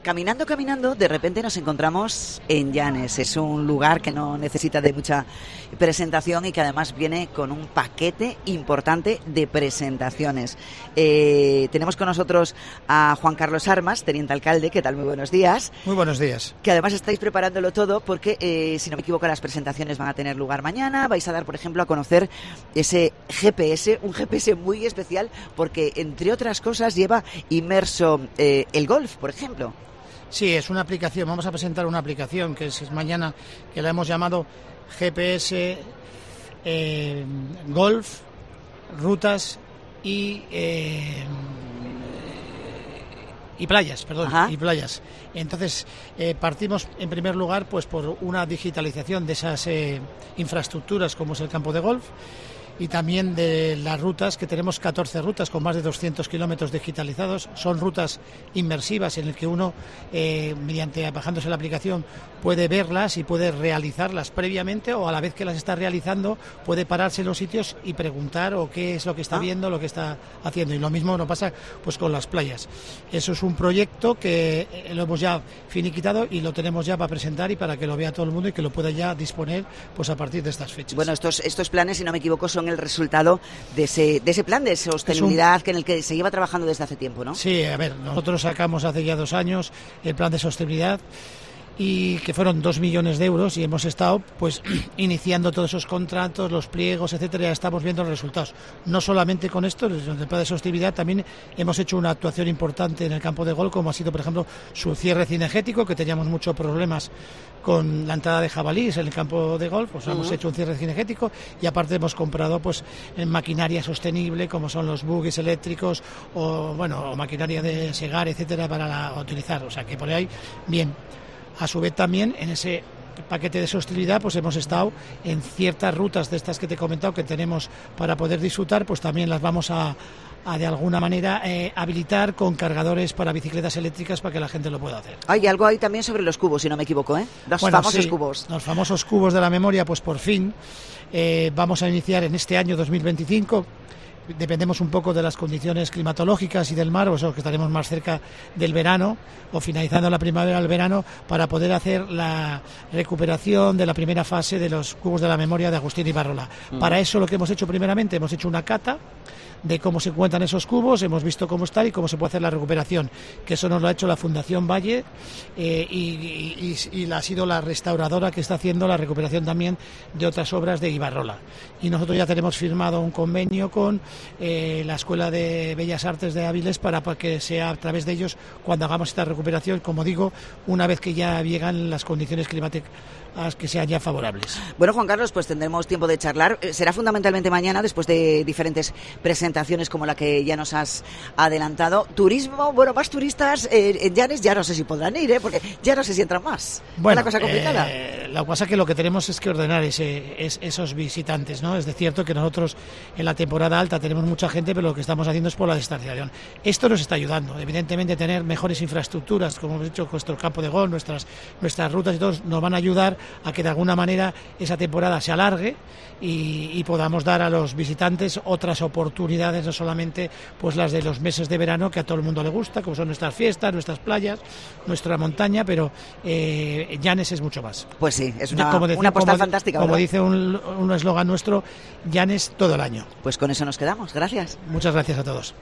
Caminando, caminando, de repente nos encontramos en Llanes. Es un lugar que no necesita de mucha presentación y que además viene con un paquete importante de presentaciones. Tenemos con nosotros a Juan Carlos Armas, teniente alcalde. ¿Qué tal? Muy buenos días. Muy buenos días. Que además estáis preparándolo todo porque, si no me equivoco, las presentaciones van a tener lugar mañana. Vais a dar, por ejemplo, a conocer ese GPS, un GPS muy especial porque, entre otras cosas, lleva inmerso el golf, por ejemplo. Sí, es una aplicación. Vamos a presentar una aplicación que es mañana, que la hemos llamado GPS Golf, Rutas y playas, y playas. Entonces, partimos en primer lugar pues por una digitalización de esas infraestructuras como es el campo de golf, y también de las rutas, que tenemos 14 rutas con más de 200 kilómetros digitalizados. Son rutas inmersivas en las que uno, bajándose la aplicación, puede verlas y puede realizarlas previamente, o a la vez que las está realizando puede pararse en los sitios y preguntar o qué es lo que está viendo, lo que está haciendo. Y lo mismo nos pasa pues con las playas. Eso es un proyecto que lo hemos ya finiquitado y lo tenemos ya para presentar y para que lo vea todo el mundo y que lo pueda ya disponer pues a partir de estas fechas. Bueno, estos planes, si no me equivoco, son el resultado de ese plan de sostenibilidad en el que se lleva trabajando desde hace tiempo, ¿no? Sí, a ver, nosotros sacamos hace ya 2 años el plan de sostenibilidad, y que fueron 2 millones de euros, y hemos estado pues iniciando todos esos contratos, los pliegos, etcétera. Ya estamos viendo los resultados. No solamente con esto, en el plan de sostenibilidad también hemos hecho una actuación importante en el campo de golf, como ha sido, por ejemplo, su cierre cinegético, que teníamos muchos problemas con la entrada de jabalíes en el campo de golf. Pues hemos hecho un cierre cinegético, y aparte hemos comprado pues en maquinaria sostenible, como son los buggies eléctricos o maquinaria de segar, etcétera, para utilizar. O sea que por ahí bien. A su vez también en ese paquete de sostenibilidad pues hemos estado en ciertas rutas de estas que te he comentado que tenemos para poder disfrutar, pues también las vamos a de alguna manera habilitar con cargadores para bicicletas eléctricas para que la gente lo pueda hacer. Hay algo ahí también sobre los cubos, si no me equivoco, ¿eh? Los famosos cubos. Los famosos cubos de la memoria, pues por fin vamos a iniciar en este año 2025. Dependemos un poco de las condiciones climatológicas y del mar, o sea, que estaremos más cerca del verano o finalizando la primavera al verano, para poder hacer la recuperación de la primera fase de los cubos de la memoria de Agustín Ibarrola. Para eso lo que hemos hecho primeramente, hemos hecho una cata de cómo se encuentran esos cubos, hemos visto cómo están y cómo se puede hacer la recuperación, que eso nos lo ha hecho la Fundación Valle, y ha sido la restauradora que está haciendo la recuperación también de otras obras de Ibarrola. Y nosotros ya tenemos firmado un convenio con la Escuela de Bellas Artes de Áviles para que sea a través de ellos cuando hagamos esta recuperación, como digo, una vez que ya llegan las condiciones climáticas que sean ya favorables. Bueno, Juan Carlos, pues tendremos tiempo de charlar. Será fundamentalmente mañana, después de diferentes presentaciones como la que ya nos has adelantado. Turismo, bueno, más turistas en Llanes, ya no sé si podrán ir, porque ya no sé si entran más. Bueno, una cosa complicada. Lo que pasa es que lo que tenemos es que ordenar esos visitantes, ¿no? Es de cierto que nosotros en la temporada alta tenemos mucha gente, pero lo que estamos haciendo es por la distanciación. Esto nos está ayudando, evidentemente, tener mejores infraestructuras, como hemos dicho, nuestro campo de golf, nuestras rutas y todo, nos van a ayudar a que de alguna manera esa temporada se alargue y podamos dar a los visitantes otras oportunidades, no solamente pues las de los meses de verano, que a todo el mundo le gusta, como son nuestras fiestas, nuestras playas, nuestra montaña, pero Llanes es mucho más. Pues sí, es una postal fantástica. Como dice un eslogan nuestro, Llanes todo el año. Pues con eso nos quedamos. Gracias. Muchas gracias a todos.